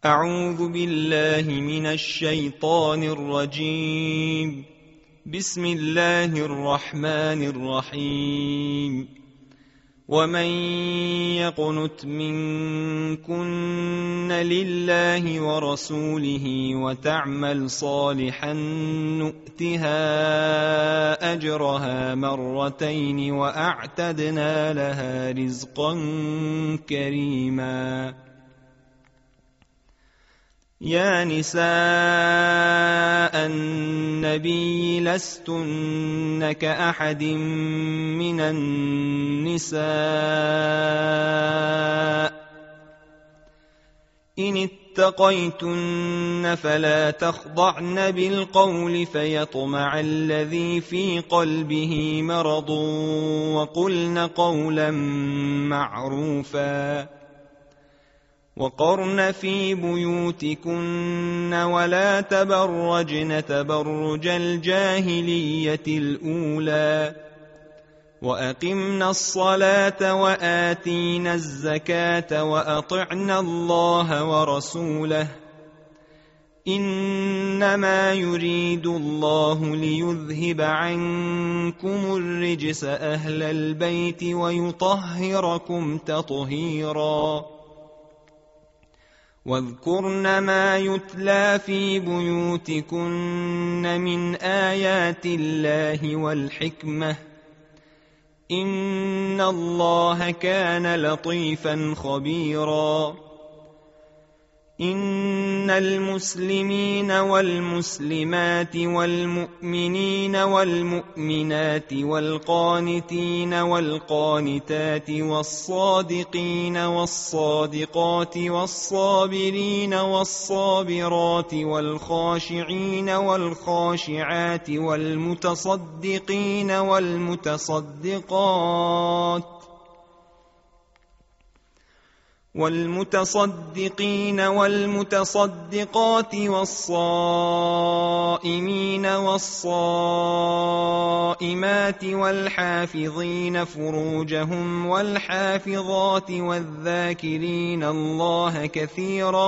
أعوذ بالله من الشيطان الرجيم. بسم الله الرحمن الرحيم. ومن يقنت منكن لله ورسوله وتعمل صالحا نؤتها أجرها مرتين وأعتدنا لها رزقا كريما. يا نساء النبي لستن كأحد من النساء إن اتقيتن فلا تخضعن بالقول فيطمع الذي في قلبه مرض وقلن قولا معروفا. وقرن في بيوتكن ولا تبرجن تبرج الجاهلية الأولى وأقمنا الصلاة وآتينا الزكاة وأطعنا الله ورسوله إنما يريد الله ليذهب عنكم الرجس أهل البيت ويطهركم تطهيرا. واذكرن ما يتلى في بيوتكن من آيات الله والحكمة إن الله كان لطيفا خبيرا. إن المسلمين والمسلمات والمؤمنين والمؤمنات والقانتين والقانتات والصادقين والصادقات والصابرين والصابرات والخاشعين والخاشعات والمتصدقين والمتصدقات والصائمين والصائمات والحافظين فروجهم والحافظات والذاكرين الله كثيرا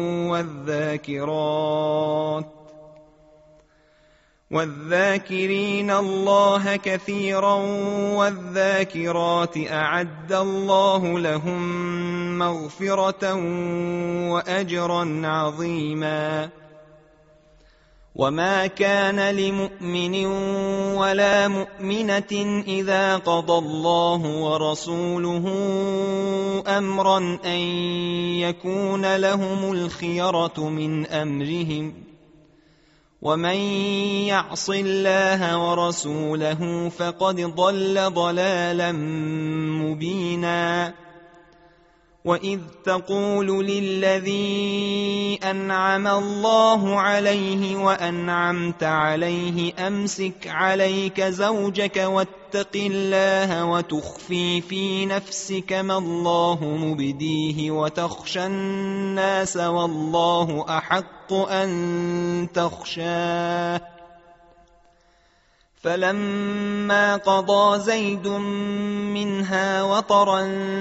والذاكرات أعد الله لهم مغفرة وأجرا عظيما. وما كان لمؤمن ولا مؤمنة إذا قضى الله ورسوله أمرا أن يكون لهم الخيرة من أمرهم ومن يعص الله ورسوله فقد ضل ضلالا مبينا. وإذ تقول للذي أنعم الله عليه وأنعمت عليه أمسك عليك زوجك واتق الله وتخفي في نفسك ما الله مبديه وتخشى الناس والله أحق أن تخشاه. فلما قضى زيد منها وطرا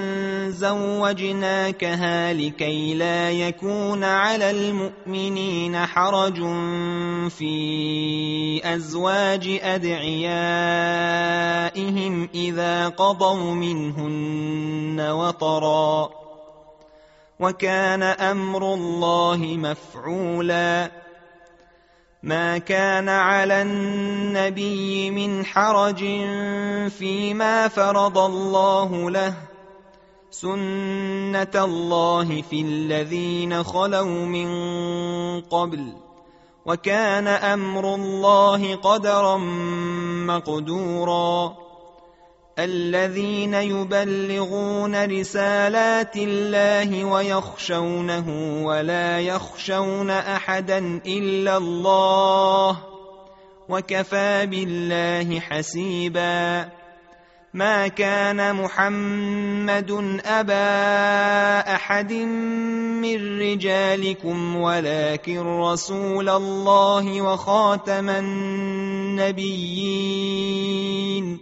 زوجناكها لكي لا يكون على المؤمنين حرج في أزواج أدعيائهم إذا قضوا منهن وطرا وكان أمر الله مفعولا. ما كان على النبي من حرج فيما فرض الله له سنة الله في الذين خلوا من قبل وكان أمر الله قدرا مقدورا. الذين يبلغون رسالات الله ويخشونه ولا يخشون أحدا إلا الله وكفى بالله حسيبا. ما كان محمد أبا أحد من رجالكم ولكن رسول الله وخاتم النبيين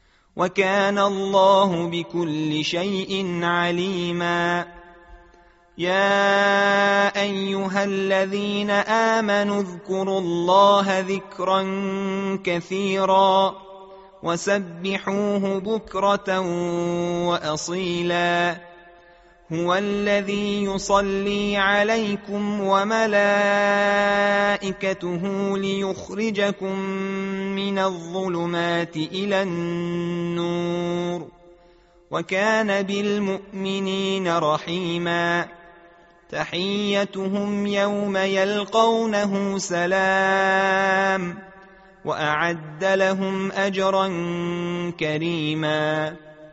وكان الله بكل شيء عليما. يا أيها الذين آمنوا اذكروا الله ذكرا كثيرا وسبحوه بكرة وأصيلا هو الذي يصلي عليكم وملائكته ليخرجكم من الظلمات إلى النور وكان بالمؤمنين رحيما تحيتهم يوم يلقونه سلام وأعد لهم أجرا كريما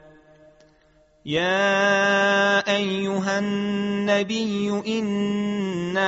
يا أيها النبي إنا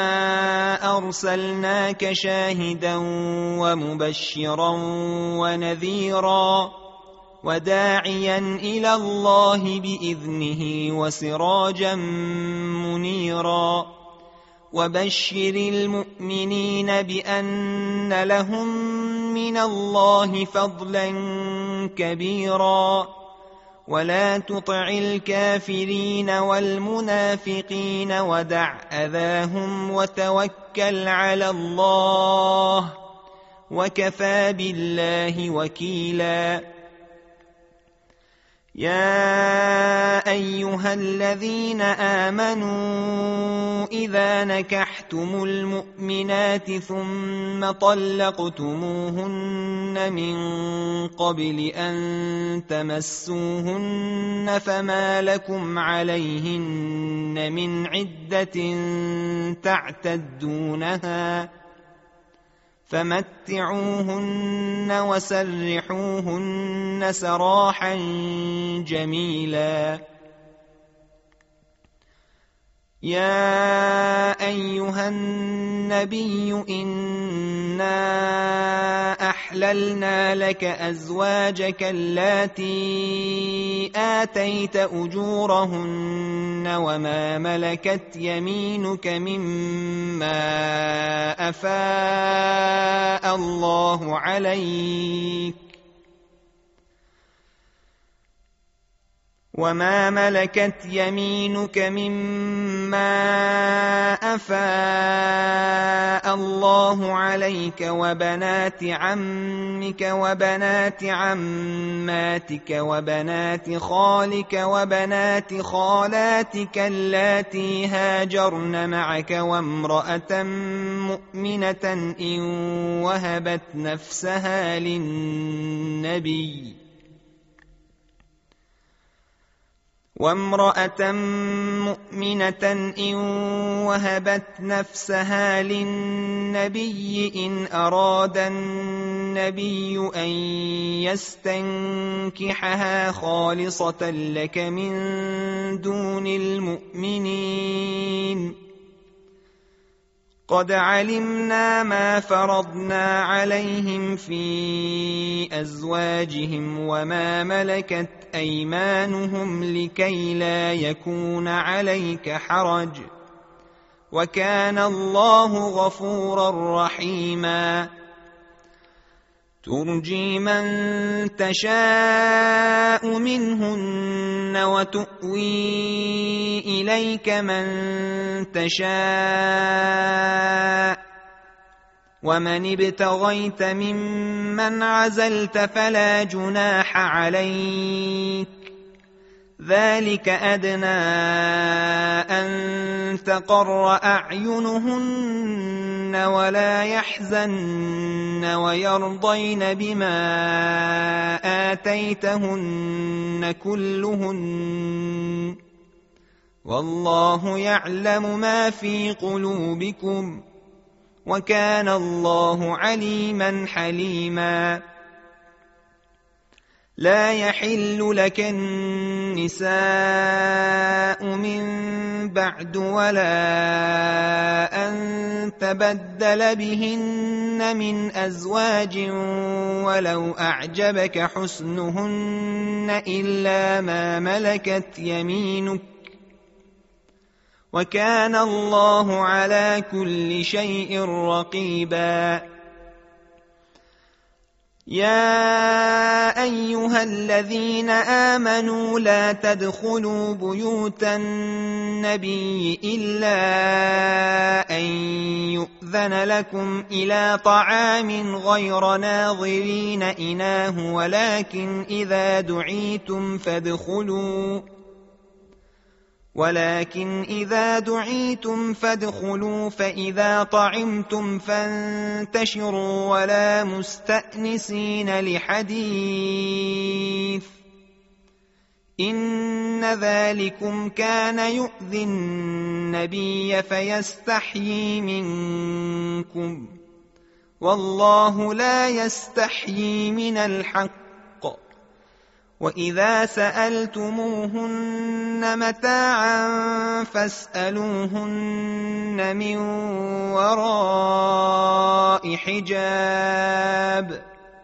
أرسلناك شاهدا ومبشرا ونذيرا وداعيا إلى الله بإذنه وسراجا منيرا وبشر المؤمنين بأن لهم من الله فضلا كبيرا ولا تطع الكافرين والمنافقين ودع أذاهم وتوكل على الله وكفى بالله وكيلا يا أيها الذين آمنوا إذا نكحتم المؤمنات ثم طلقتموهن من قبل أن تمسوهن فما لكم عليهن من عدة تعتدونها فمتعوهن وسرحوهن سراحا جميلا يا أيها النبي إنا أحللنا لك أزواجك اللاتي آتيت أجورهن وما ملكت يمينك مما أفاء الله عليك وما ملكت يمينك مما أفاء الله عليك وبنات عمك وبنات عماتك وبنات خالك وبنات خالاتك اللاتي هاجرن معك وامرأة مؤمنة إن وهبت نفسها للنبي إن أراد النبي أن يستنكحها خالصة لك من دون المؤمنين قد علمنا ما فرضنا عليهم في أزواجهم وما ملكت أيمانهم لكي لا يكون عليك حرج وكان الله غفورا رحيما ترجي من تشاء منهن وتؤوي إليك من تشاء ومن ابتغيت ممن عزلت فلا جناح عليك ذلك أدنى أن تقر أعينهن ولا يحزن ويرضين بما آتيتهن كلهن والله يعلم ما في قلوبكم وكان الله عليما حليما لا يحل لك النساء من بعد ولا أن تبدل بهن من أزواج ولو أعجبك حسنهن إلا ما ملكت يمينك وكان الله على كل شيء رقيبا يا أيها الذين آمنوا لا تدخلوا بيوت النبي إلا أن يؤذن لكم إلى طعام غير ناظرين إناه ولكن إذا دعيتم فادخلوا فإذا طعمتم فانتشروا ولا مستأنسين لحديث إن ذلكم كان يؤذي النبي فيستحيي منكم والله لا يستحيي من الحق وإذا سألتموهن متاعا فاسألوهن من وراء حجاب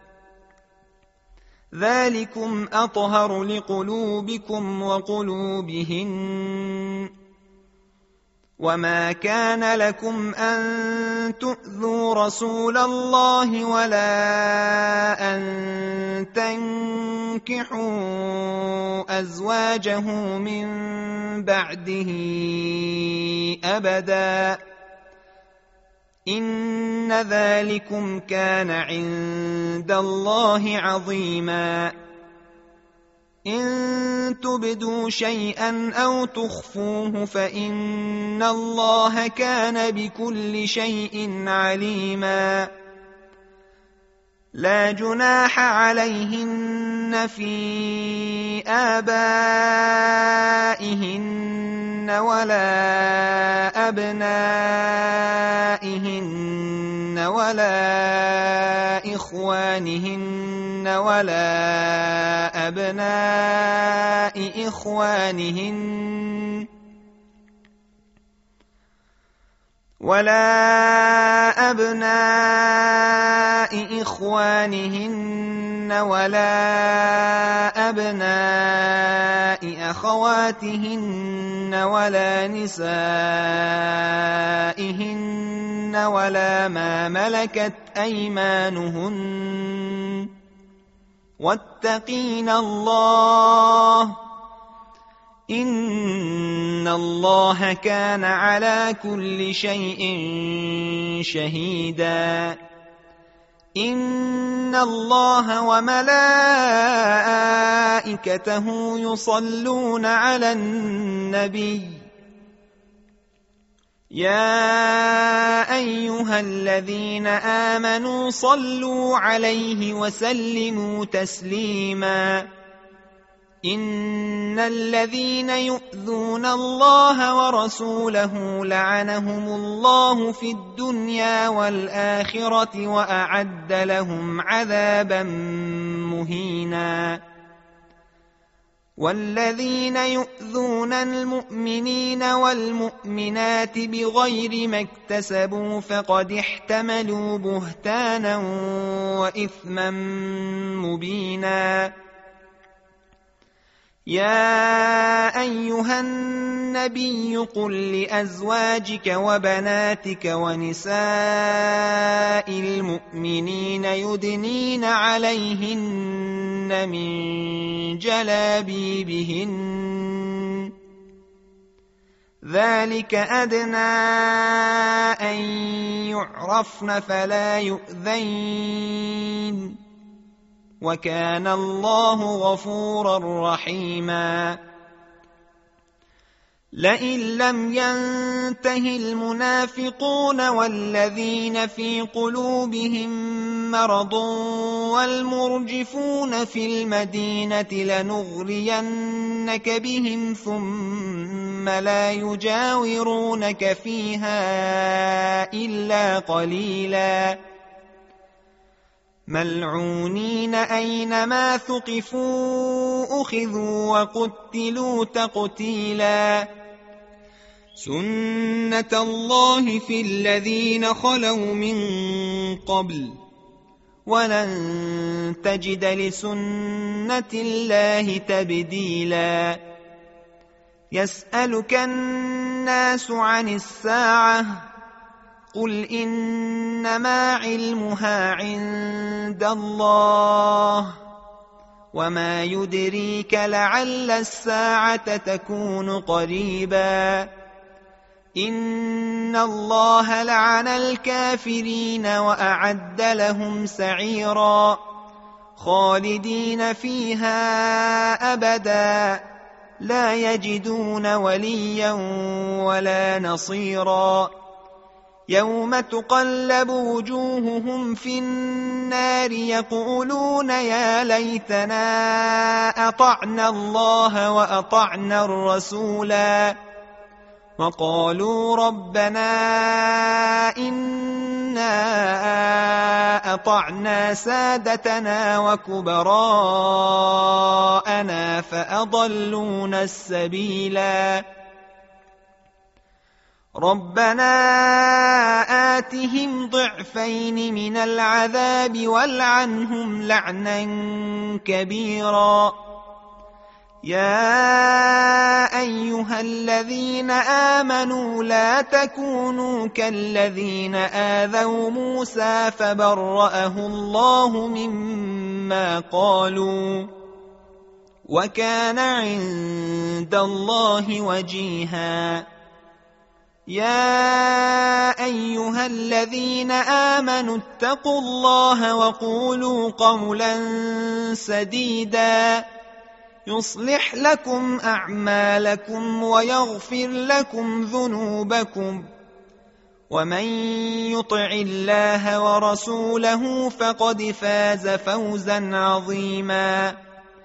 ذلكم أطهر لقلوبكم وقلوبهن وما كان لكم أن تؤذوا رسول الله ولا أن تنكحوا أزواجه من بعده أبدا إن ذلكم كان عند الله عظيما إن تبدوا شيئا أو تخفوه فإن الله كان بكل شيء عليما لا جناح عليهن في آبائهن ولا أبنائهن ولا إخوانهن ولا أبناء إخوانهن ولا أبناء أخواتهن ولا نسائهن ولا ما ملكت أيمانهن واتقين الله إن الله كان على كل شيء شهيدا إن الله وملائكته يصلون على النبي يا أيها الذين آمنوا صلوا عليه وسلموا تسليما إن الذين يؤذون الله ورسوله لعنهم الله في الدنيا والآخرة وأعد لهم عذابا مهينا والذين يؤذون المؤمنين والمؤمنات بغير ما اكتسبوا فقد احتملوا بهتانا وإثما مبينا يا أيها النبي قل لأزواجك وبناتك ونساء المؤمنين يدنين عليهن من جلابيبهن ذلك أدنى أن يعرفن فلا يؤذين وكان الله غفورا رحيما لئن لم ينته المنافقون والذين في قلوبهم مرض والمرجفون في المدينة لنغرينك بهم ثم لا يجاورونك فيها إلا قليلا ملعونين أينما ثقفوا أخذوا وقتلوا تقتيلا سنة الله في الذين خلوا من قبل ولن تجد لسنة الله تبديلا يسألك الناس عن الساعة قل إنما علمها عند الله وما يدريك لعل الساعة تكون قريبا إن الله لعن الكافرين وأعد لهم سعيرا خالدين فيها أبدا لا يجدون وليا ولا نصيرا يوم تقلب وجوههم في النار يقولون يا ليتنا أطعنا الله وأطعنا الرسولا وقالوا ربنا إنا أطعنا سادتنا وكبراءنا فأضلونا السبيلا ربنا آتهم ضعفين من العذاب والعنهم لعنا كبيرا يا أيها الذين آمنوا لا تكونوا كالذين آذوا موسى فبرأه الله مما قالوا وكان عند الله وجيها يا أيها الذين آمنوا اتقوا الله وقولوا قولا سديدا يصلح لكم أعمالكم ويغفر لكم ذنوبكم ومن يطع الله ورسوله فقد فاز فوزا عظيما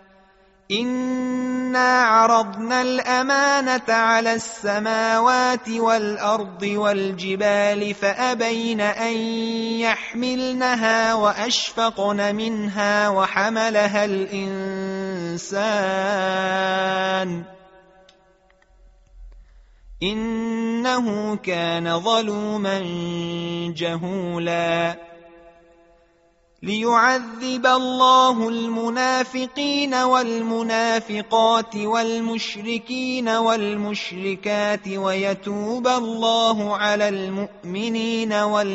إنا عرضنا الأمانة على السماوات والأرض والجبال فأبين أن يحملنها وأشفقن منها وحملها الإنسان إنه كان ظلوما جهولا ليعذب الله المنافقين والمنافقات والمشركين والمشركات ويتوب الله على المؤمنين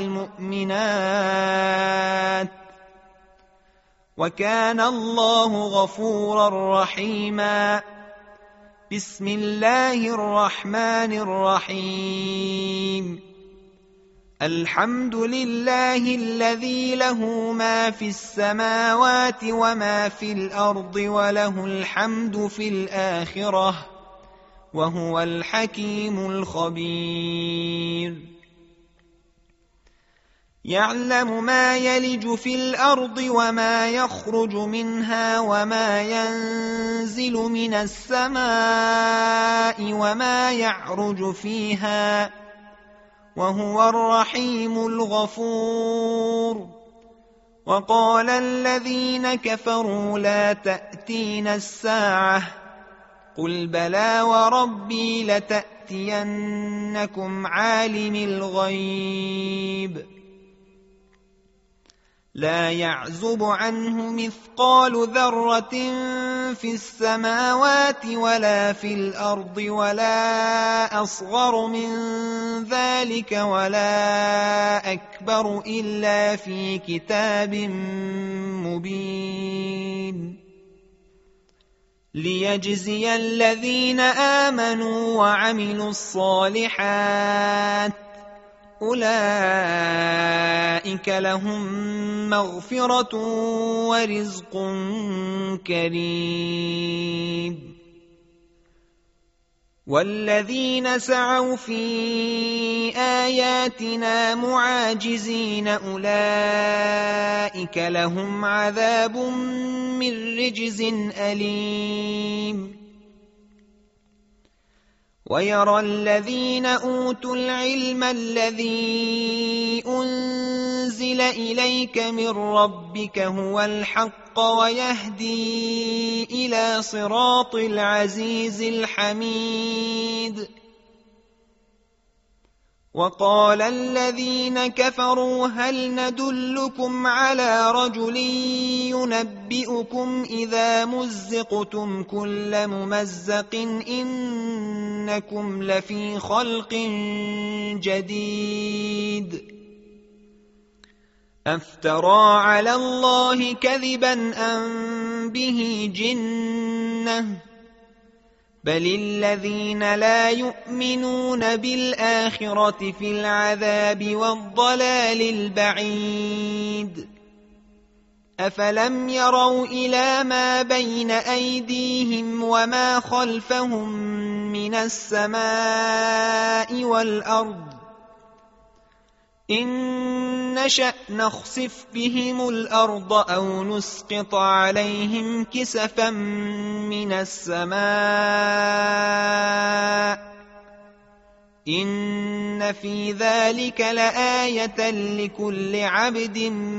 والمؤمنات وكان الله غفورا رحيما بسم الله الرحمن الرحيم الحمد لله الذي له ما في السماوات وما في الأرض وله الحمد في الآخرة وهو الحكيم الخبير يعلم ما يلج في الأرض وما يخرج منها وما ينزل من السماء وما يعرج فيها وهو الرحيم الغفور وقال الذين كفروا لا تأتينا الساعة قل بلى وربي لتأتينكم عالم الغيب لا يعزب عنه مثقال ذرة في السماوات ولا في الأرض ولا أصغر من ذلك ولا أكبر إلا في كتاب مبين ليجزي الذين آمنوا وعملوا الصالحات أولئك لهم مغفرة ورزق كريم والذين سعوا في آياتنا معاجزين أولئك لهم عذاب من رجز أليم ويرى الذين أوتوا العلم الذي أنزل إليك من ربك هو الحق ويهدي إلى صراط العزيز الحميد وقال الذين كفروا هل ندلكم على رجل ينبئكم إذا مزقتم كل ممزق إنكم لفي خلق جديد أفترى على الله كذبا أم به جنة بل الذين لا يؤمنون بالآخرة في العذاب والضلال البعيد أفلم يروا إلى ما بين أيديهم وما خلفهم من السماء والأرض إن نشأ نخسف بهم الأرض أو نسقط عليهم كسفا من السماء إن في ذلك لآية لكل عبد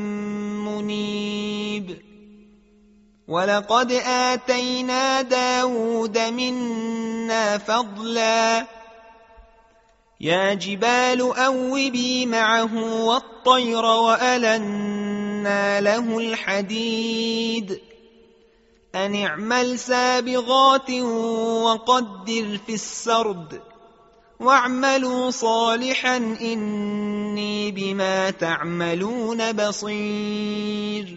منيب ولقد آتينا داود منا فضلا يا جبال أوبي معه والطير وألنا له الحديد أن اعمل سابغات وقدر في السرد واعملوا صالحا إني بما تعملون بصير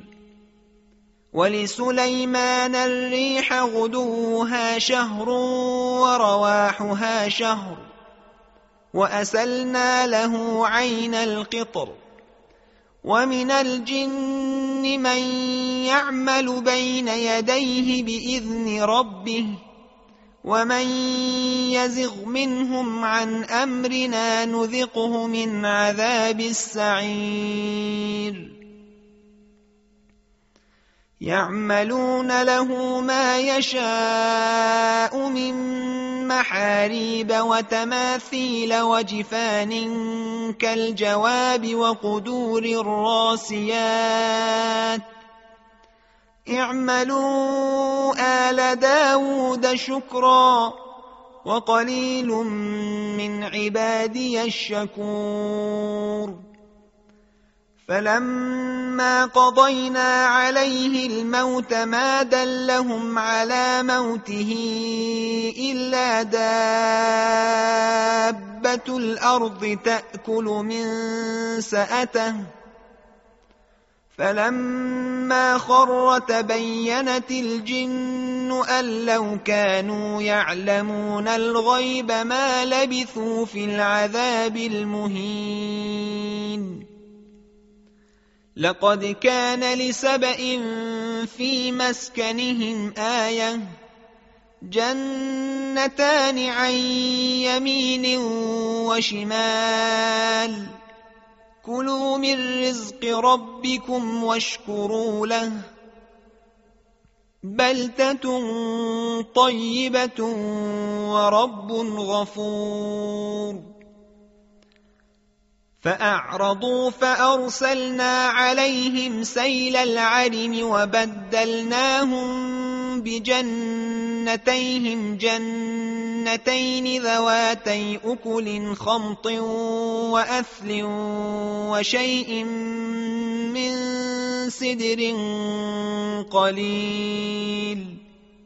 ولسليمان الريح غدوها شهر ورواحها شهر وأسلنا له عين القطر ومن الجن من يعمل بين يديه بإذن ربه ومن يزغ منهم عن أمرنا نذقه من عذاب السعير يعملون له ما يشاء من محاريب وتماثيل وجفان كالجواب وقدور الراسيات اعملوا آل داود شكرا وقليل من عبادي الشكور فلما قضينا عليه الموت ما دلهم على موته إلا دابة الأرض تأكل من سأته فلما خر تبينت الجن أن لو كانوا يعلمون الغيب ما لبثوا في العذاب المهين لقد كان لسبإ في مسكنهم آية جنتان عن يمين وشمال كلوا من رزق ربكم واشكروا له بلدة طيبة ورب غفور فأعرضوا فأرسلنا عليهم سيل العرم وبدلناهم بجنتيهم جنتين ذواتي أكل خمط وأثل وشيء من سدر قليل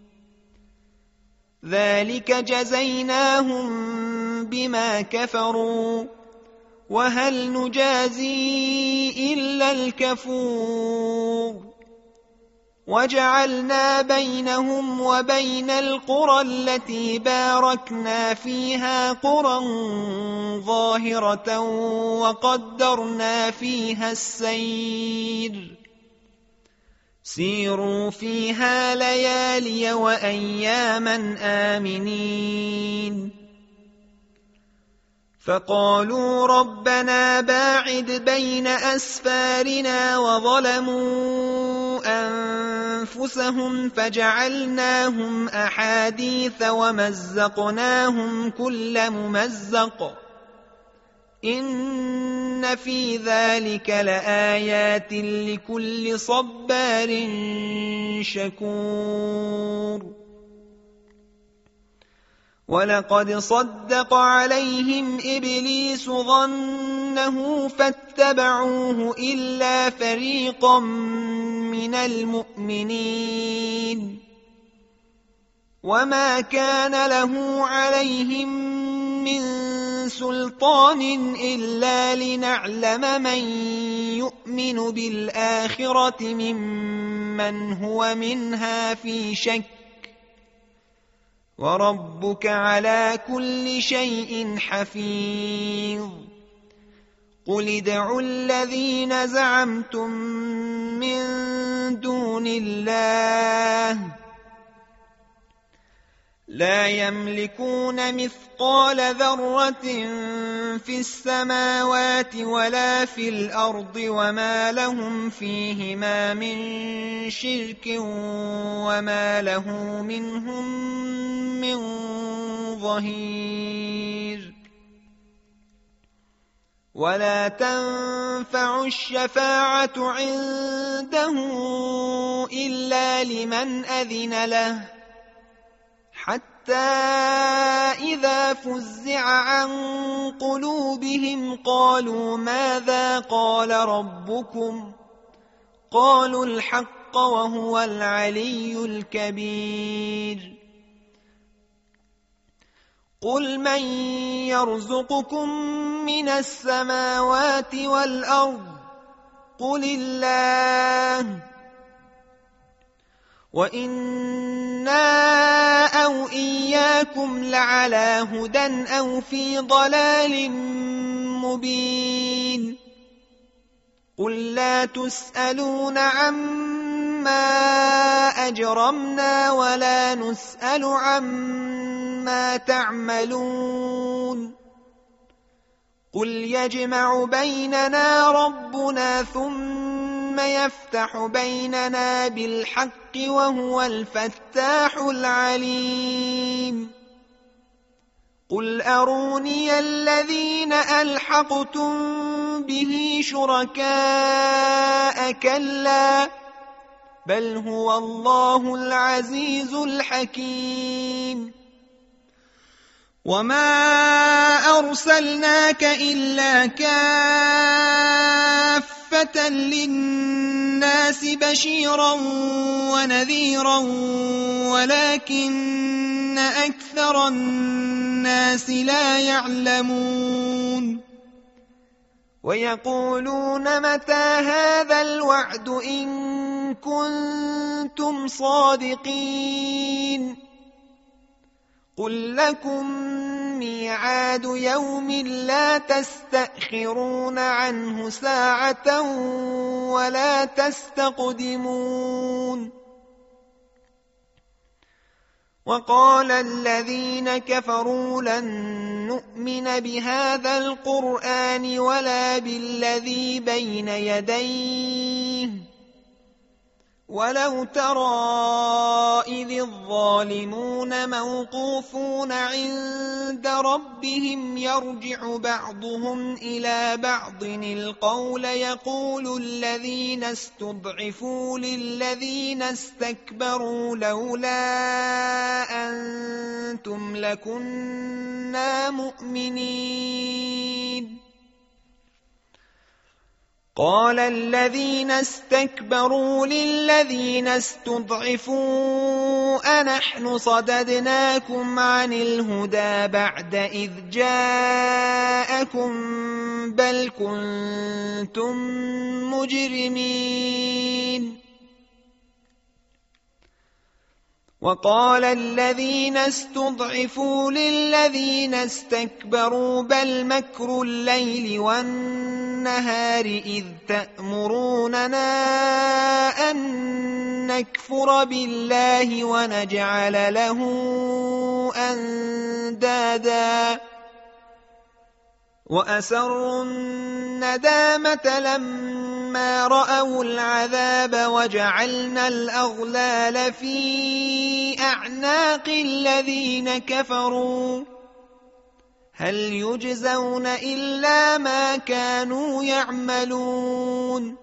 ذلك جزيناهم بما كفروا وهل نجازي إلا الكفور وجعلنا بينهم وبين القرى التي باركنا فيها قرى ظاهرة وقدرنا فيها السير سيروا فيها ليالي وأياما آمنين فقالوا ربنا باعد بين أسفارنا وظلموا أنفسهم فجعلناهم أحاديث ومزقناهم كل ممزق إن في ذلك لآيات لكل صبار شكور ولقد صدق عليهم إبليس ظنه فاتبعوه إلا فريقا من المؤمنين وما كان له عليهم من سلطان إلا لنعلم من يؤمن بالآخرة ممن هو منها في شك وربك على كل شيء حفيظ قل ادعوا الذين زعمتم من دون الله لا يملكون مثقال ذرة في السماوات ولا في الأرض وما لهم فيهما من شرك وما له منهم من ظهير ولا تنفع الشفاعة عنده إلا لمن أذن له حتى إذا فزع عن قلوبهم قالوا ماذا قال ربكم قالوا الحق وهو العلي الكبير قل من يرزقكم من السماوات والأرض قل الله وإنا أو إياكم لعلى هدى أو في ضلال مبين قل لا تسألون عما أجرمنا ولا نسأل عما تعملون قل يجمع بيننا ربنا ثم يفتح بيننا بالحق وهو الفتاح العليم قل أروني الذين ألحقتم به شركاء كلا بل هو الله العزيز الحكيم وما أرسلناك إلا كافة للناس بشيرا ونذيرا ولكن أكثر الناس لا يعلمون ويقولون متى هذا الوعد إن كنتم صادقين قل لكم ميعاد يوم لا تستأخرون عنه ساعة ولا تستقدمون وقال الذين كفروا لن نؤمن بهذا القرآن ولا بالذي بين يديه ولو ترى إذ الظالمون موقوفون عند ربهم يرجع بعضهم إلى بعض القول يقول الذين استضعفوا للذين استكبروا لولا أنتم لكنا مؤمنين قال الذين استكبروا للذين استضعفوا أنحن صددناكم عن الهدى بعد إذ جاءكم بل كنتم مجرمين وقال الذين استضعفوا للذين استكبروا بل مكر الليل والنهار إذ تأمروننا أن نكفر بالله ونجعل له أندادا وأسروا الندامة لما رأوا العذاب وجعلنا الأغلال في أعناق الذين كفروا هل يجزون إلا ما كانوا يعملون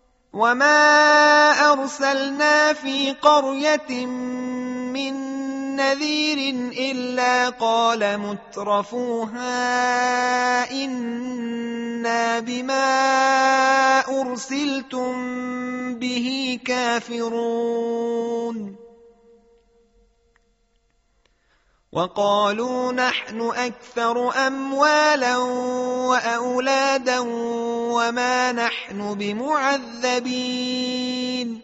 وما أرسلنا في قرية من نذير إلا قال مترفوها إنا بما أرسلتم به كافرون وقالوا نحن أكثر أموالا وأولادا وما نحن بمعذبين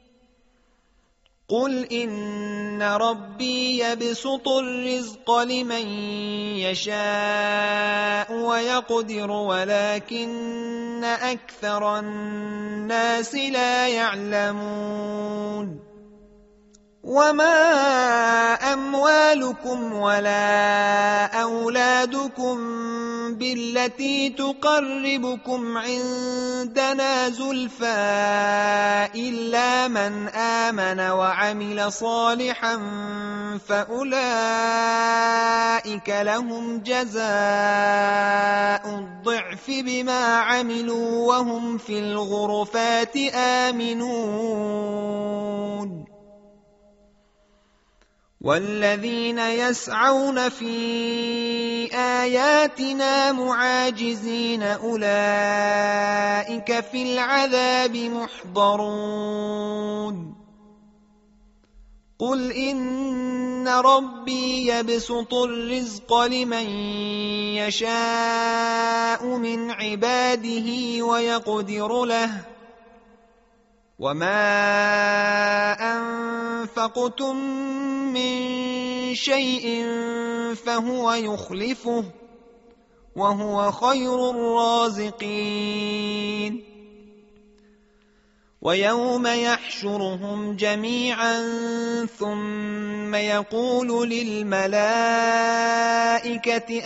قل إن ربي يبسط الرزق لمن يشاء ويقدر ولكن أكثر الناس لا يعلمون وما أموالكم ولا أولادكم بالتي تقربكم عندنا زلفى إلا من آمن وعمل صالحا فأولئك لهم جزاء الضعف بما عملوا وهم في الغرفات آمنون والذين يسعون في آياتنا معاجزين أولئك في العذاب محضرون قل إن ربي يبسط الرزق لمن يشاء من عباده ويقدر له وما أنفقتم من شيء فهو يخلفه وهو خير الرازقين ويوم يحشرهم جميعا ثم يقول للملائكة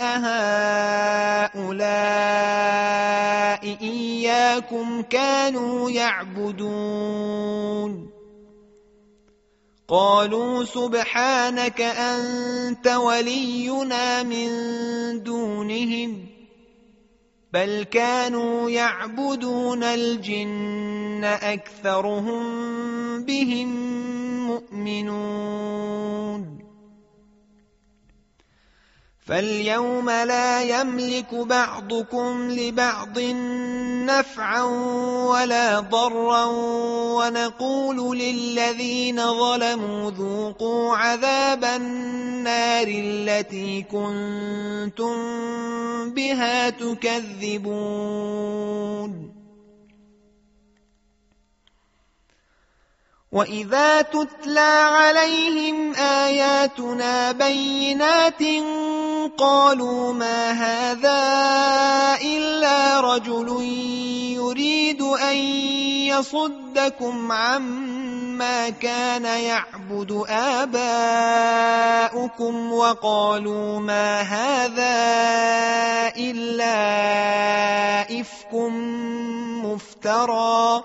أهؤلاء إياكم كانوا يعبدون قالوا سبحانك أنت ولينا من دونهم بل كانوا يعبدون الجن أكثرهم بهم مؤمنون فاليوم لا يملك بعضكم لبعض نفعا ولا ضرا ونقول للذين ظلموا ذوقوا عذاب النار التي كنتم بها تكذبون وإذا تتلى عليهم آياتنا بينات قالوا ما هذا إلا رجل يريد أن يصدكم عما كان يعبد آباؤكم وقالوا ما هذا إلا إفك مفترى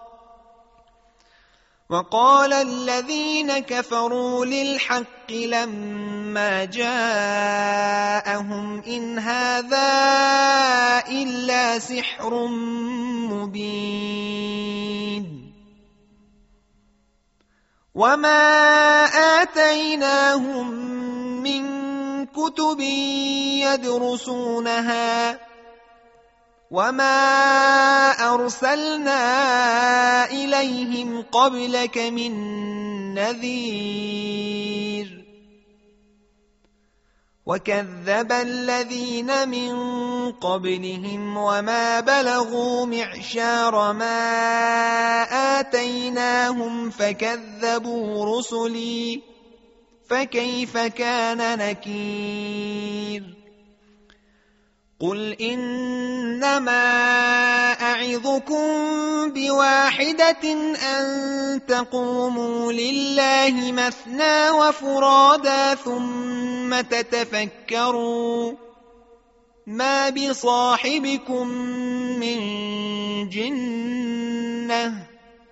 وقال الذين كفروا للحق لما جاءهم إن هذا إلا سحر مبين وما آتيناهم من كتب يدرسونها وما أرسلنا إليهم قبلك من نذير وكذب الذين من قبلهم وما بلغوا معشار ما آتيناهم فكذبوا رسلي فكيف كان نكير قل إنما أعظكم بواحدة أن تقوموا لله مثنى وفرادا ثم تتفكروا ما بصاحبكم من جنة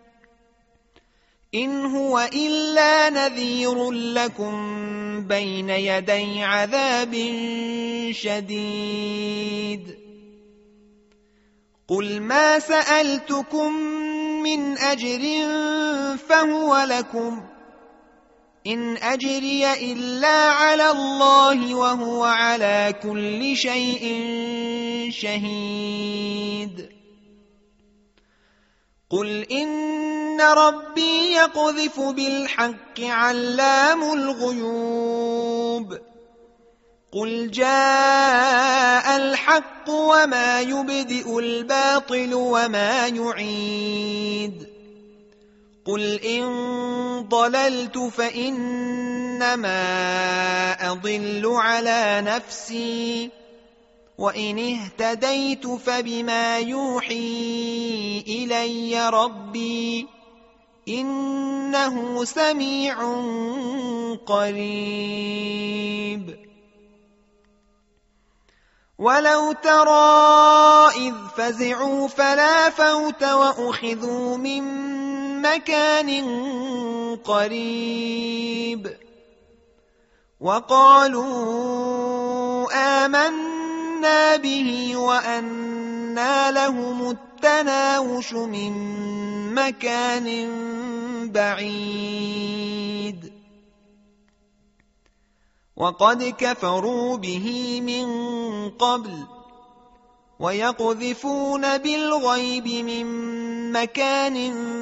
إن هو إلا نذير لكم بين يدي عذاب شديد قل ما سألتكم من أجر فهو لكم إن أجري إلا على الله وهو على كل شيء شهيد قل إن ربي يقذف بالحق علام الغيوب قل جاء الحق وما يبدئ الباطل وما يعيد قل إن ضللت فإنما أضل على نفسي وإن اهتديت فبما يوحي إلي ربي إنه سميع قريب ولو ترى إذ فزعوا فلا فوت وأخذوا من مكان قريب وقالوا آمنا به وأنى لهم التناوش من مكان بعيد وقد كفروا به من قبل ويقذفون بالغيب من مكان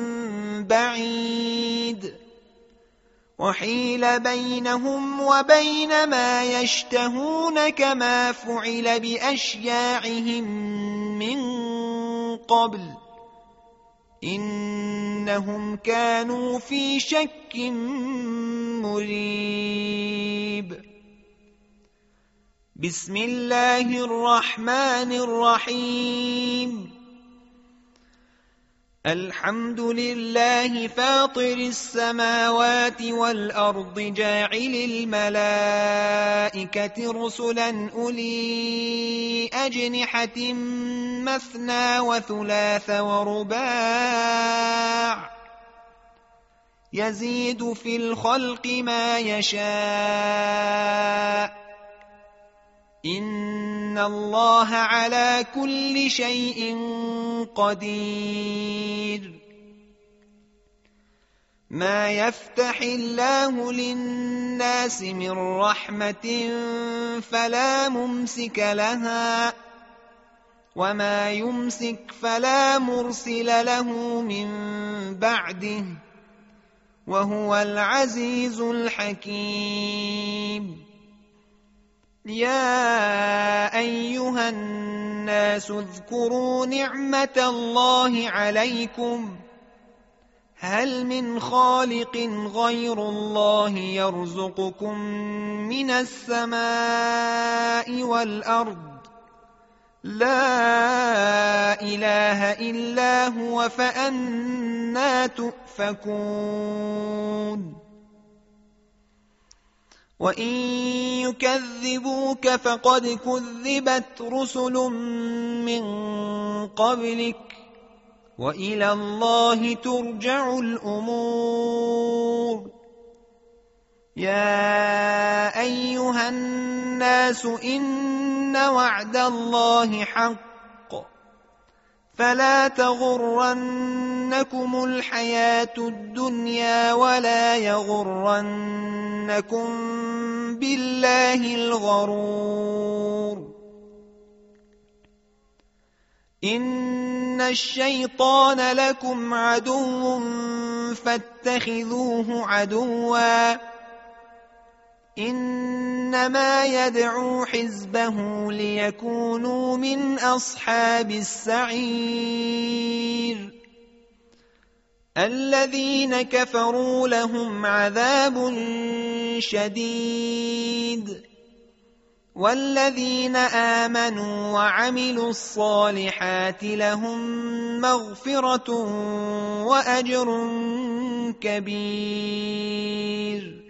بعيد وحيل بينهم وبين ما يشتهون كما فعل بأشياعهم من قبل إنهم كانوا في شك مريب بسم الله الرحمن الرحيم الحمد لله فاطر السماوات والأرض جاعل الملائكة رسلا أولي أجنحة مثنى وثلاث ورباع يزيد في الخلق ما يشاء إن الله على كل شيء قدير ما يفتح الله للناس من رحمة فلا ممسك لها وما يمسك فلا مرسل له من بعده وهو العزيز الحكيم يا أيها الناس اذكروا نعمة الله عليكم هل من خالق غير الله يرزقكم من السماء والأرض لا إله إلا هو فأنى تؤفكون وإن يكذبوك فقد كذبت رسل من قبلك وإلى الله ترجع الأمور يا أيها الناس إن وعد الله حق فلا تغرنكم الحياة الدنيا ولا يغرنكم بالله الغرور إن الشيطان لكم عدو فاتخذوه عدوا إنما يدعو حزبه ليكونوا من أصحاب السعير الذين كفروا لهم عذاب شديد والذين آمنوا وعملوا الصالحات لهم مغفرة وأجر كبير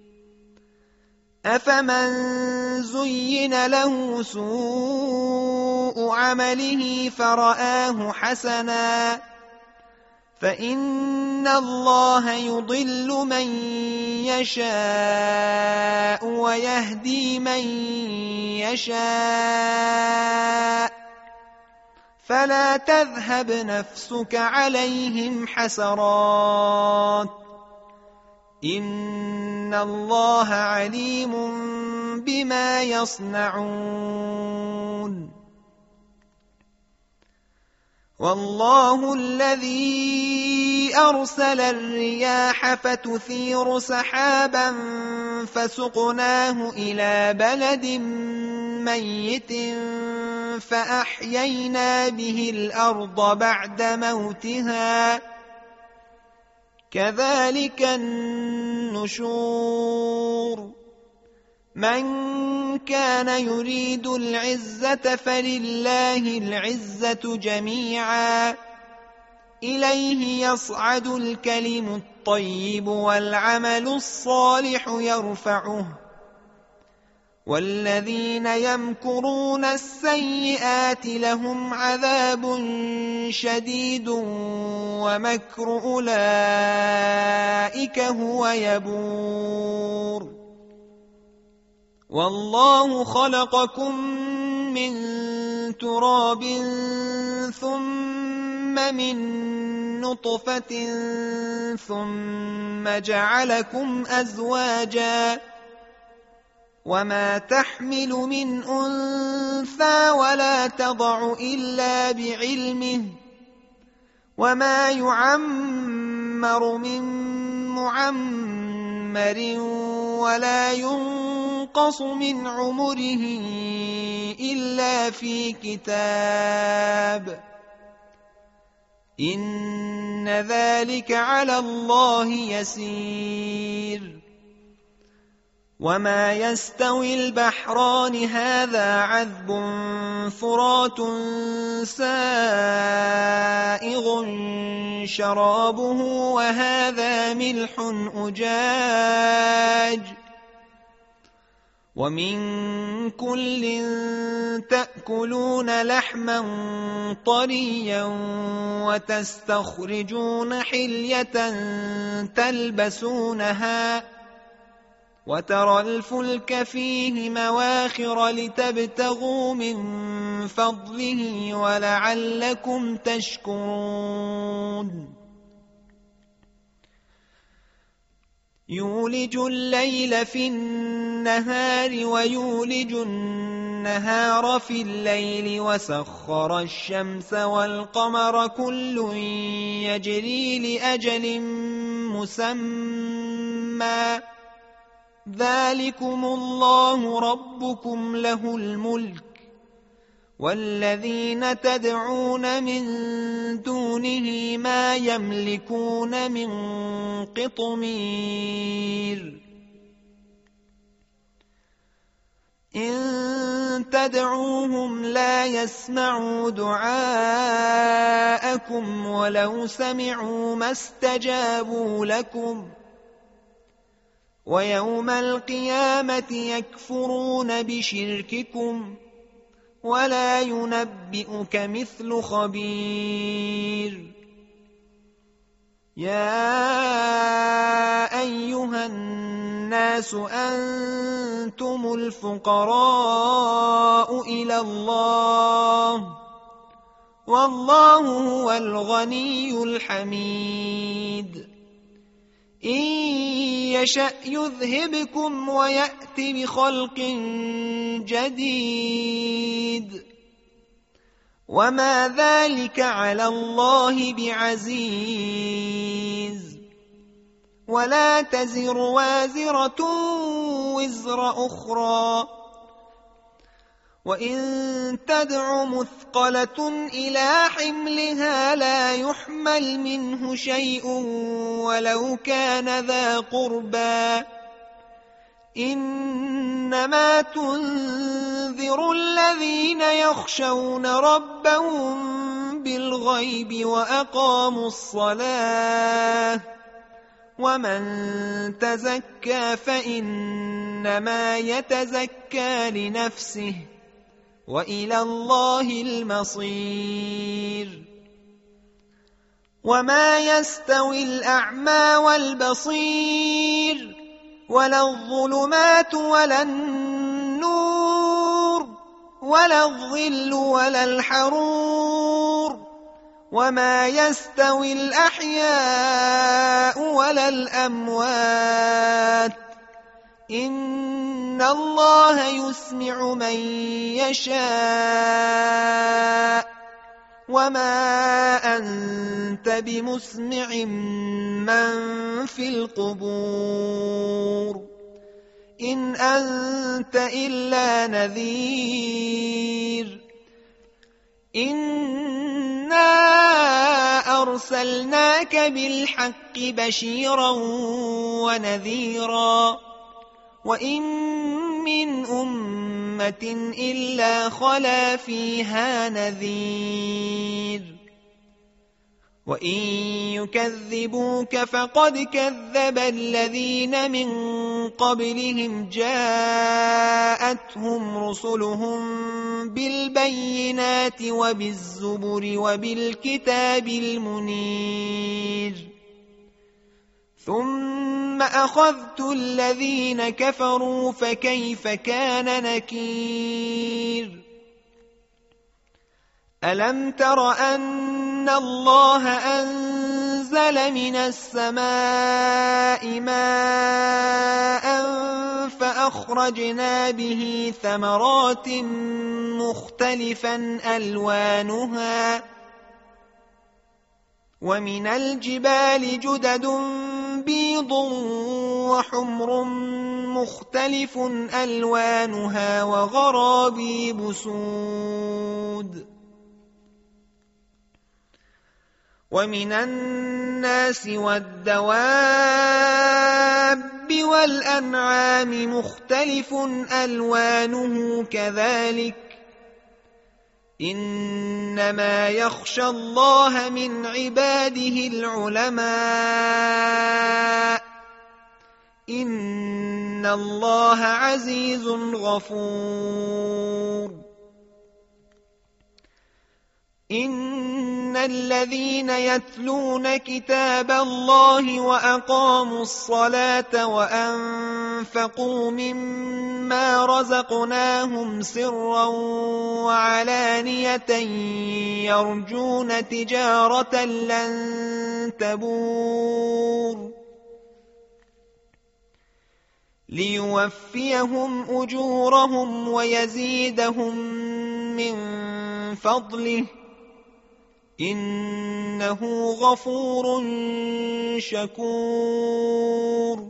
أفمن زين له سوء عمله فرآه حسنا فإن الله يضل من يشاء ويهدي من يشاء فلا تذهب نفسك عليهم حسرات إن الله عليم بما يصنعون والله الذي أرسل الرياح فتثير سحابا فسقناه إلى بلد ميت فأحيينا به الأرض بعد موتها كذلك النشور من كان يريد العزة فلله العزة جميعا إليه يصعد الكلم الطيب والعمل الصالح يرفعه والذين يمكرون السيئات لهم عذاب شديد ومكر أولئك هو يبور والله خلقكم من تراب ثم من نطفة ثم جعلكم أزواجا وما تحمل من أنثى ولا تضع إلا بعلمه وما يعمر من معمر ولا ينقص من عمره إلا في كتاب إن ذلك على الله يسير وما يستوي البحران هذا عذب فرات سائغ شرابه وهذا ملح أجاج ومن كل تأكلون لحما طريا وتستخرجون حلية تلبسونها وترى الفلك فيه مواخر لتبتغوا من فضله ولعلكم تشكرون يولج الليل في النهار ويولج النهار في الليل وسخر الشمس والقمر كل يجري لأجل مسمى ذلكم الله ربكم له الملك والذين تدعون من دونه ما يملكون من قطمير إن تدعوهم لا يسمعوا دعاءكم ولو سمعوا ما استجابوا لكم ويوم القيامة يكفرون بشرككم ولا ينبئك مثل خبير يا أيها الناس أنتم الفقراء إلى الله والله هو الغني الحميد إن يشأ يذهبكم ويأت بخلق جديد وما ذلك على الله بعزيز ولا تزر وازرة وزر أخرى وإن تدع مثقلة إلى حملها لا يحمل منه شيء ولو كان ذا قربى إنما تنذر الذين يخشون ربهم بالغيب وأقاموا الصلاة ومن تزكى فإنما يتزكى لنفسه وإلى الله المصير وما يستوي الأعمى والبصير ولا الظلمات ولا النور ولا الظل ولا الحرور وما يستوي الأحياء ولا الأموات إن الله يسمع من يشاء وما أنت بمسمع من في القبور إن أنت إلا نذير إنا أرسلناك بالحق بشيرا ونذيرا وإن من أمة إلا خلا فيها نذير وإن يكذبوك فقد كذب الذين من قبلهم جاءتهم رسلهم بالبينات وبالزبر وبالكتاب المنير ثم أخذت الذين كفروا فكيف كان نكير ألم تر أن الله أنزل من السماء ماء فأخرجنا به ثمرات مختلفا ألوانها ومن الجبال جدد بيض وحمر مختلف ألوانها وغرابيب سود ومن الناس والدواب والأنعام مختلف ألوانه كذلك إنما يخشى الله من عباده العلماء إن الله عزيز غفور إن الذين يتلون كتاب الله وأقاموا الصلاة وأنفقوا مما رزقناهم سرا وعلانية يرجون تجارة لن تبور ليوفيهم أجورهم ويزيدهم من فضله إنه غفور شكور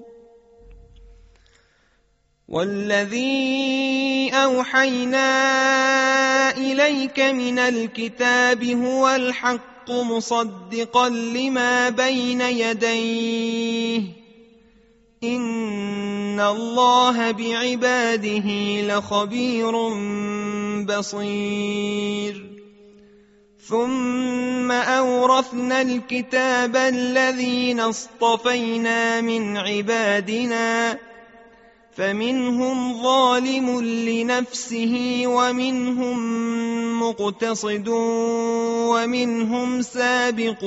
والذي أوحينا إليك من الكتاب هو الحق مصدقا لما بين يديه إن الله بعباده لخبير بصير ثم أورثنا الكتاب الذين اصطفينا من عبادنا فمنهم ظالم لنفسه ومنهم مقتصد ومنهم سابق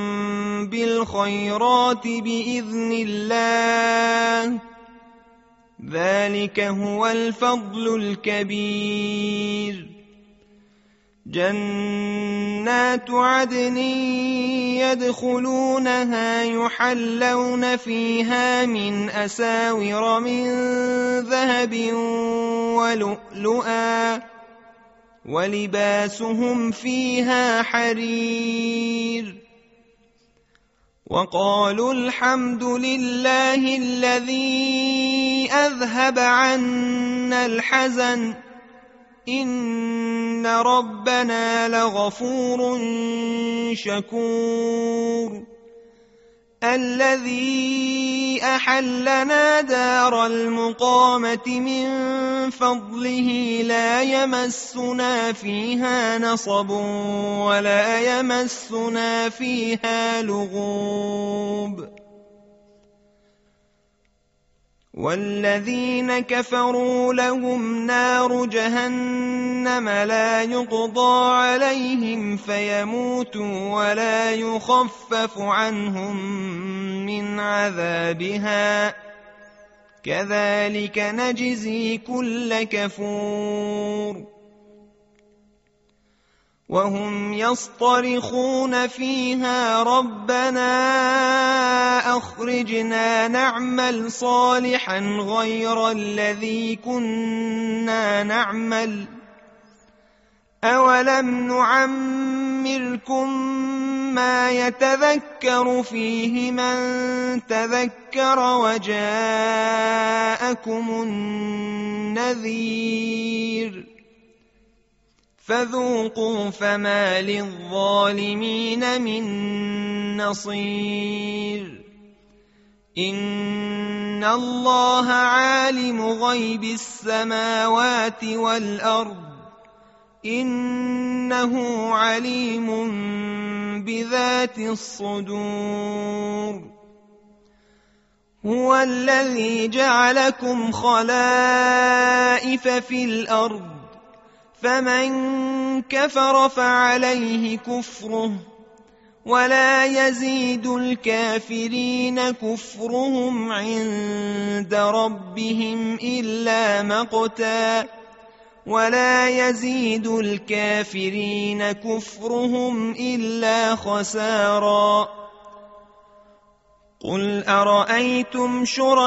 بالخيرات بإذن الله ذلك هو الفضل الكبير جنات عدن يدخلونها يحلون فيها من أساور من ذهب ولؤلؤا ولباسهم فيها حرير وقالوا الحمد لله الذي أذهب عنا الحزن إن ربنا لغفور شكور الذي أحلنا دار المقامة من فضله لا يمسنا فيها نصب ولا يمسنا فيها لغوب والذين كفروا لهم نار جهنم لا يقضى عليهم فيموتوا ولا يخفف عنهم من عذابها كذلك نجزي كل كفور وهم يصطرخون فيها ربنا أخرجنا نعمل صالحا غير الذي كنا نعمل أولم نعمركم ما يتذكر فيه من تذكر وجاءكم النذير فذوقوا فما للظالمين من نصير إن الله عالم غيب السماوات والأرض إنه عليم بذات الصدور هو الذي جعلكم خلائف في الأرض فمن كفر فعليه كفره ولا يزيد الكافرين كفرهم عند ربهم إلا مقتا ولا يزيد الكافرين كفرهم إلا خسارا قل أرأيتم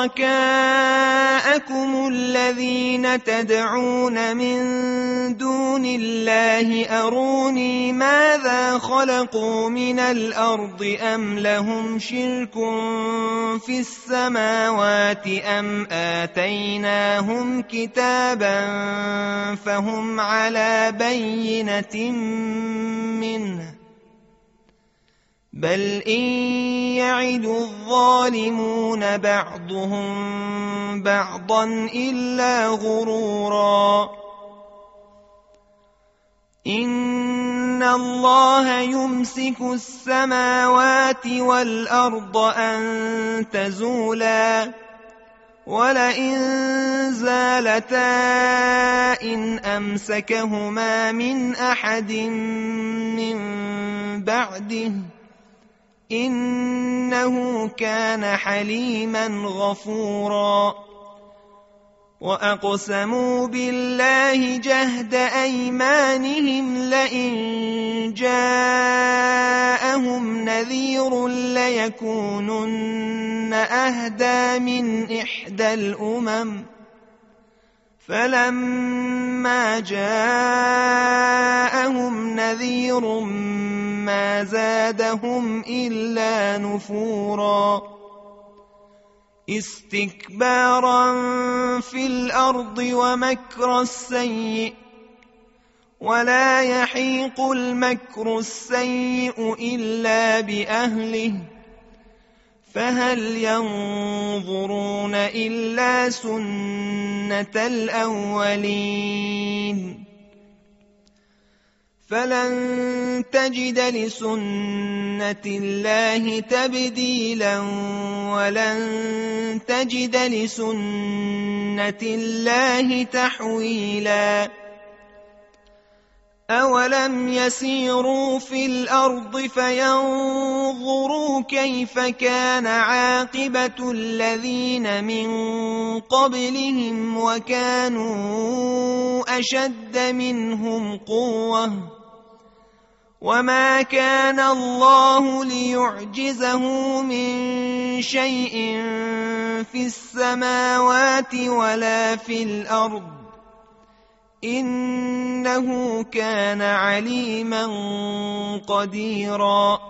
شركاءكم الذين تدعون من دون الله أروني ماذا خلقوا من الأرض أم لهم شرك في السماوات أم آتيناهم كتابا فهم على بينة منه بل إن يعد الظالمون بعضهم بعضا إلا غرورا إن الله يمسك السماوات والأرض أن تزولا ولئن زالتا إن أمسكهما من أحد من بعده إنه كان حليما غفورا وأقسموا بالله جهد أيمانهم لئن جاءهم نذير ليكونن أهدى من إحدى الأمم فلما جاءهم نذير ما زادهم إلا نفورا استكبارا في الأرض ومكر السيء ولا يحيق المكر السيء إلا بأهله فهل ينظرون إلا سنة الأولين فلن تجد لسنة الله تبديلا ولن تجد لسنة الله تحويلا أولم يسيروا في الأرض فينظروا كيف كان عاقبة الذين من قبلهم وكانوا أشد منهم قوة وما كان الله ليعجزه من شيء في السماوات ولا في الأرض إنه كان عليما قديرا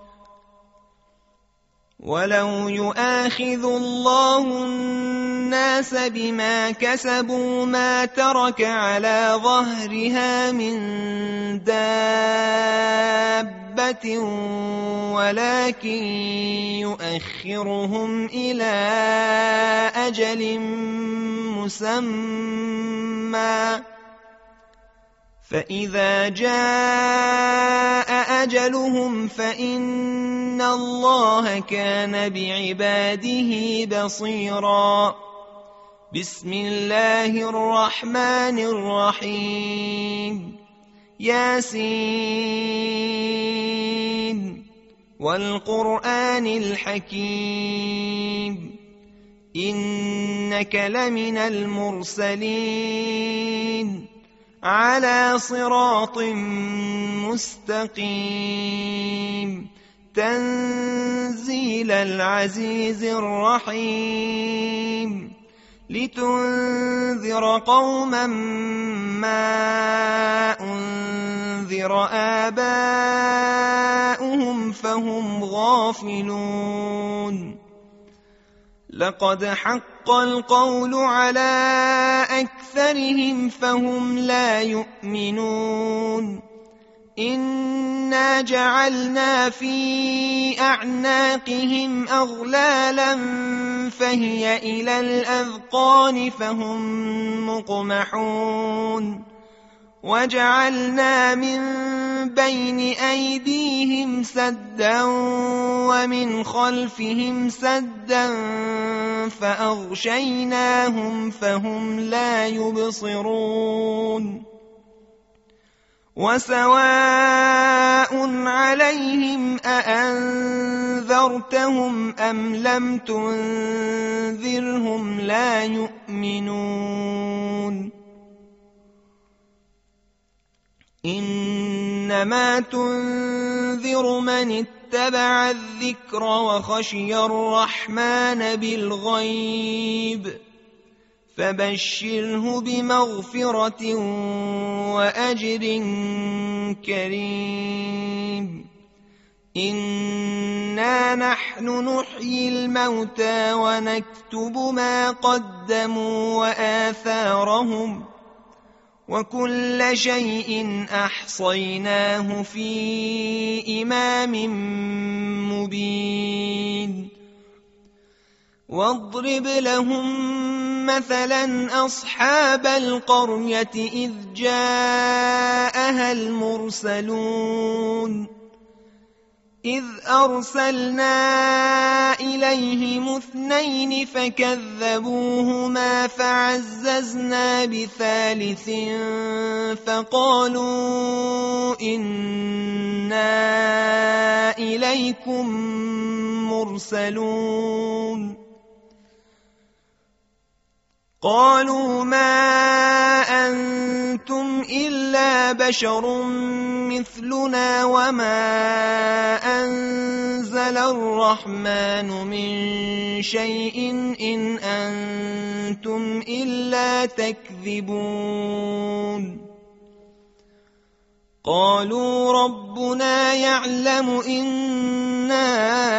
ولو يؤاخذ الله الناس بما كسبوا ما ترك على ظهرها من دابة ولكن يؤخرهم إلى أجل مسمى فإذا جاء أجلهم فإن الله كان بعباده بصيرا بسم الله الرحمن الرحيم ياسين والقرآن الحكيم إنك لمن المرسلين على صراط مستقيم تنزيل العزيز الرحيم لتنذر قوما ما أنذر آباؤهم فهم غافلون لقد حق القول على أكثرهم فهم لا يؤمنون إنا جعلنا في أعناقهم أغلالا فهي إلى الأذقان فهم مقمحون وجعلنا من بين أيديهم سدا ومن خلفهم سدا فأغشيناهم فهم لا يبصرون وسواء عليهم أأنذرتهم أم لم تنذرهم لا يؤمنون إنما تنذر من اتبع الذكر وخشي الرحمن بالغيب فبشره بمغفرة وأجر كريم إنا نحن نحيي الموتى ونكتب ما قدموا وآثارهم وكل شيء أحصيناه في إمام مبين واضرب لهم مثلا أصحاب القرية إذ جاءها المرسلون إذ أرسلنا إليهم 2 فكذبوهما فعززنا بثالث فقالوا إنا إليكم مرسلون قالوا ما أنتم إلا بشر مثلنا وما أنزل الرحمن من شيء إن أنتم إلا تكذبون قالوا ربنا يعلم إنا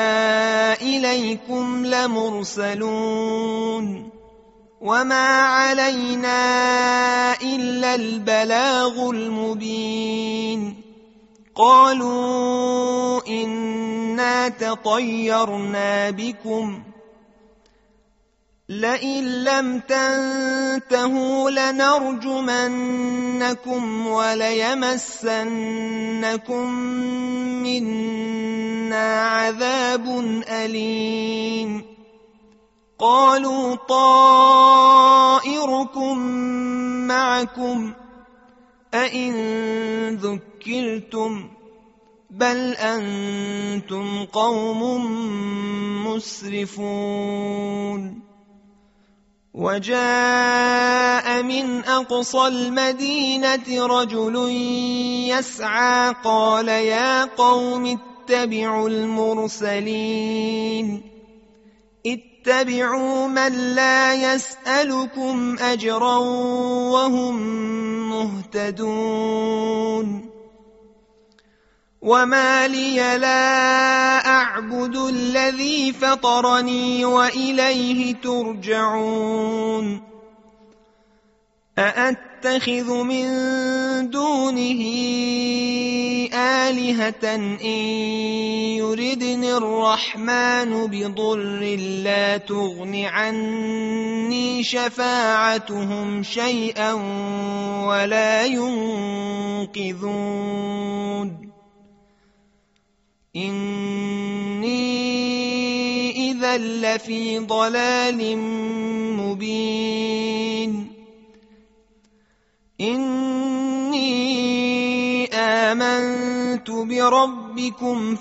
إليكم لمرسلون وما علينا إلا البلاغ المبين قالوا إنا تطيرنا بكم لئن لم تنتهوا لنرجمنكم وليمسنكم منا عذاب أليم قالوا طائركم معكم أئن ذكرتم بل أنتم قوم مسرفون وجاء من أقصى المدينة رجل يسعى قال يا قوم اتبعوا المرسلين اتبعوا من لا يسألكم أجرا وهم مهتدون وما لي لا أعبد الذي فطرني وإليه ترجعون أأتخذ من دونه آلهة إن يردني الرحمن بضر لا تغن عني شفاعتهم شيئا ولا ينقذون إني إذا لفي ضلال مبين إني آمنت بربكم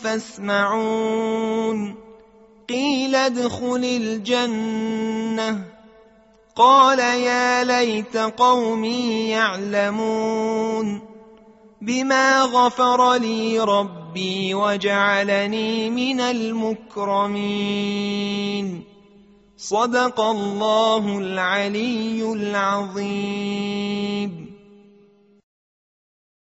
فاسمعون قيل ادخل الجنة قال يا ليت قومي يعلمون بما غفر لي ربي وجعلني من المكرمين صدق الله العلي العظيم.